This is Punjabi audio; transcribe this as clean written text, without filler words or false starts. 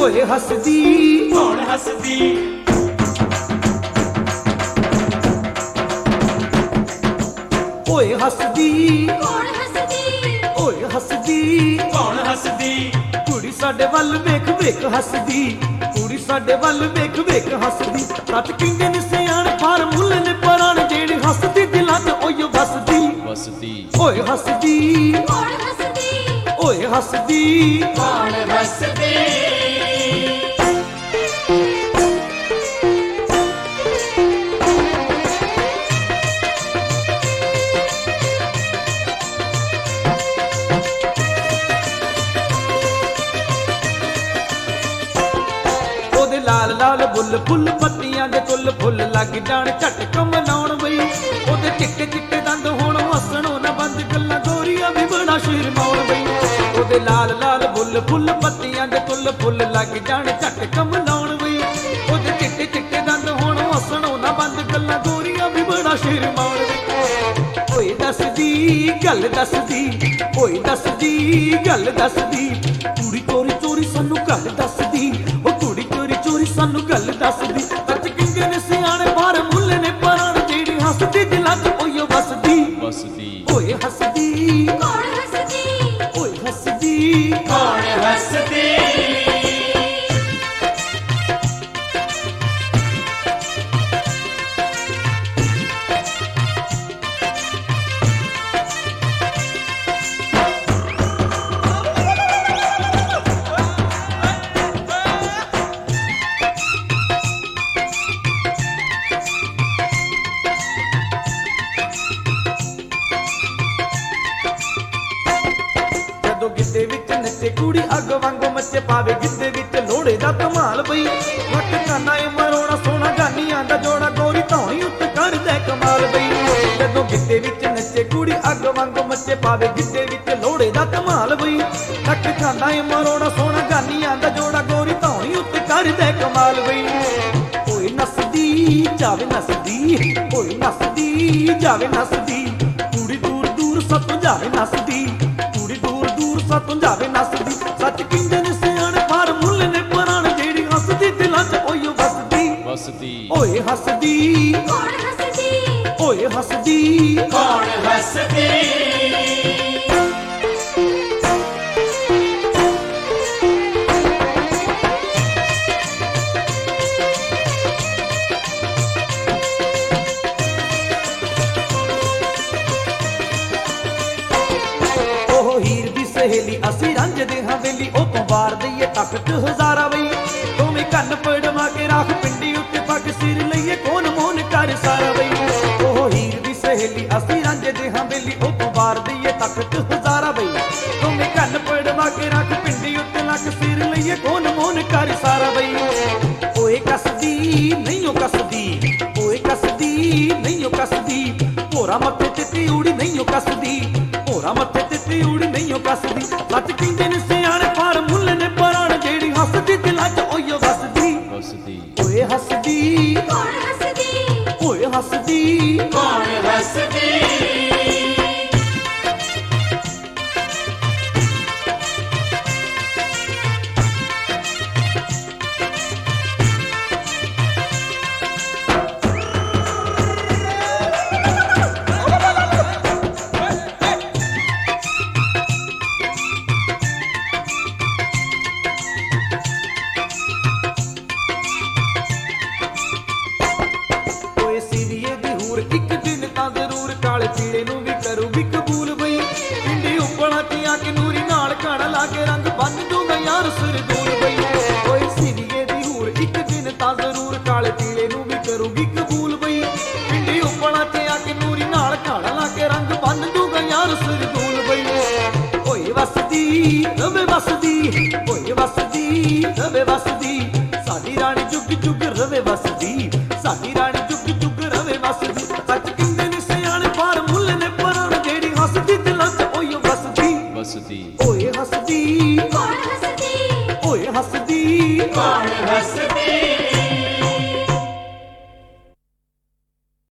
ओए हसदी कौन हसदी ओए हसदी कौन हसदी ओए हसदी कौन हसदी कुड़ी साडे वल वेख वेख हसदी कुड़ी साडे वल वेख वेख हसदी सच कहंदे ने सियाण फार्मूले ने पराण जेड़ी हसदी दिलां च ओयो वसदी वसदी ओए हसदी कौन हसदी ओए हसदी कौन हसदी ओदे लाल लाल बुल फुल पत्तियां दे तुल फुल लग जाण झटक मनाउण बई ओदे चिट्टे चिट्टे दंद होण हसणों ना बंद गल्लां गोरियां भी बड़ा शर्माउण बई ओदे लाल लाल बुल फुल पत्तियां दे तुल फुल लग जाण झटक मनाउण बई ओदे चिट्टे चिट्टे दंद होण हसणों ना बंद गल्लां गोरियां भी बड़ा शर्माउण बई ओए दसदी गल दसदी ओए दसदी गल दसदी कुड़ी चोरी चोरी सानू गल दसदी ओ कुड़ी चोरी चोरी सानू गल दसदी सच कहंदे ने सियाणे बाहर मुल्ले ने पराण जेड़ी हसदी दिलां च ओयो वसदी वसदी ओए हसदी कौन हसदी ओए हसदी कौन हसदी ਜਦੋਂ ਗਿੱਧੇ ਵਿੱਚ ਨੱਚੇ ਕੁੜੀ ਅੱਗ ਵਾਂਗੂ ਮੱਚੇ ਪਾਵੇ ਗਿੱਧੇ ਵਿੱਚ ਲੋੜੇ ਦਾ ਧਮਾਲ ਬਈ ਵੱਟ ਕਾਨਾ ਏ ਮਰੋਣਾ ਸੋਹਣਾ ਗਾਨੀਆਂ ਦਾ ਜੋੜਾ ਗੋਰੀ ਧੌਣੀ ਉੱਤੇ ਕਰਦਾ ਕਮਾਲ ਬਈ ਜਦੋਂ ਗਿੱਧੇ ਵਿੱਚ ਨੱਚੇ ਕੁੜੀ ਅੱਗ ਵਾਂਗੂ ਮੱਚੇ ਪਾਵੇ ਗਿੱਧੇ ਵਿੱਚ ਲੋੜੇ ਦਾ ਧਮਾਲ ਬਈ ਵੱਟ ਕਾਨਾ ਏ ਮਰੋਣਾ ਸੋਹਣਾ ਗਾਨੀਆਂ ਦਾ ਜੋੜਾ ਗੋਰੀ ਧੌਣੀ ਉੱਤੇ ਕਰਦਾ ਕਮਾਲ ਬਈ ਓਏ ਨਸਦੀ ਜਾਵੇ ਨਸਦੀ ਓਏ ਨਸਦੀ ਜਾਵੇ ਨਸਦੀ ਕੁੜੀ ਦੂਰ ਦੂਰ ਸੱਤ ਜਾਵੇ ਨਸਦੀ ਕੁੜੀ ਦੂਰ ਦੂਰ ਸੱਤ ਜਾਵੇ ਨਸਦੀ ਸੱਚ ਕਹਿੰਦੇ ਨੇ ਸਿਆਣੇ ਫਾਰਮੂਲੇ ਨੇ ਪਰਾਣ ਜਿਹੜੀ ਹੱਸਦੀ ਦਿਲਾਂ 'ਚ ਓਯੋ ਵਸਦੀ वसदी ਓਏ ਹੱਸਦੀ कौन हसदी ਓਏ ਹੱਸਦੀ कौन हसदी ਉਹ ਹੀਰ ਦੀ ਸਹੇਲੀ ਅਸੀਂ ਰੰਜਦੇ ਹਵੇਲੀ ਉਹ ਤੋਂ ਵਾਰ ਦਈਏ ਤਖਤ ਹਜ਼ਾਰਾ ਬਈ ਦੋਵੇਂ ਕੰਨ ਪੜਵਾ ਕੇ ਰੱਖ ਪਿੰਡੀ ਉੱਤੇ ਪੱਗ ਸਿਰ ਲਈਏ ਕੋਨ ਮੋਨ ਕਰ ਸਾਰਾ ਬਈ ਉਹ ਹੀਰ ਦੀ ਸਹੇਲੀ ਅਸੀਂ ਰੰਜਦੇ ਹਵੇਲੀ ਉਹ ਤੋਂ ਵਾਰ ਦਈਏ ਤਖਤ ਹਜ਼ਾਰਾ ਬਈ ਦੋਵੇਂ ਕੰਨ ਪੜਵਾ ਕੇ ਰੱਖ ਪਿੰਡੀ ਉੱਤੇ ਲੱਕ ਸਿਰ ਲਈਏ ਕੋਨ ਮੋਨ ਕਰ ਸਾਰਾ ਬਈ ਓਏ ਕੱਸਦੀ ਨਹੀਂ ਉਹ ਕੱਸਦੀ ਓਏ ਕੱਸਦੀ ਨਹੀਂ ਉਹ ਕੱਸਦੀ ਭੋਰਾ ਮੱਥੇ ਤੇ ਤਿਉੜੀ ਨਹੀਂ ਉਹ ਕੱਸਦੀ ਭੋਰਾ ਮੱਥੇ ਤੇ ਤਿਉੜੀ ਨਹੀਂ ਉਹ ਕੱਸਦੀ ਸੱਚ ਕਹਿੰਦੇ ਨੇ ਸਿਆਣੇ ਫਾਰਮੂਲੇ ਨੇ ਪਰਾਣ ਜਿਹੜੀ ਹੱਸਦੀ ਦਿਲਾਂ 'ਚ ਓਯੋ ਵਸਦੀ वसदी ਓਏ ਹੱਸਦੀ कौन हसदी ਓਏ ਹੱਸਦੀ कौन हसदी ਓਏ ਸੀਰੀਏ ਦੀ ਹੂਰ ਇੱਕ ਦਿਨ ਤਾਂ ਜ਼ਰੂਰ ਕਾਲੇ ਪੀਲੇ ਨੂੰ ਵੀ ਕਰੂਗੀ ਕਬੂਲ ਬਈ ਪਿੰਡੀ ਉੱਪਲਾਂ ਤੇ ਆ ਕੇ ਨੂਰੀ ਨਾਲ ਖਾਣਾ ਲਾ ਕੇ ਰੰਗ ਬੰਨ ਦੂੰਗਾ ਯਾਰ ਸਰਦੂਲ ਬਈ ਓਏ ਸੀਰੀਏ ਦੀ ਹੂਰ ਇੱਕ ਦਿਨ ਤਾਂ ਜ਼ਰੂਰ ਕਾਲੇ ਪੀਲੇ ਨੂੰ ਵੀ ਕਰੂਗੀ ਕਬੂਲ ਬਈ ਪਿੰਡੀ ਉੱਪਲਾਂ ਤੇ ਆ ਕੇ ਨੂਰੀ ਨਾਲ ਖਾਣਾ ਲਾ ਕੇ ਰੰਗ ਬੰਨ ਦੂੰਗਾ ਯਾਰ ਸਰਦੂਲ ਬਈ ਓਏ ਵਸਦੀ ਰਵੇ ਵਸਦੀ ਓਏ ਵਸਦੀ ਰਵੇ ਵਸਦੀ ਸਾਡੀ ਰਾਣੀ ਜੁਗ ਜੁਗ ਰਵੇ ਵਸਦੀ ਸਾਡੀ ਰਾਣੀ ਜੁਗ ਜੁਗ ਰਵੇ ਵਸਦੀ ਸੱਚ ਕਹਿੰਦੇ ਨੇ ਸਿਆਣੇ ਫਾਰਮੂਲੇ ਨੇ ਪਰਾਣ ਜਿਹੜੀ ਹੱਸਦੀ ਦਿਲਾਂ 'ਚ ਓਯੋ ਵਸਦੀ वसदी ਓਏ ਹੱਸਦੀ कौन हसदी ਓਏ ਹੱਸਦੀ कौन हसदी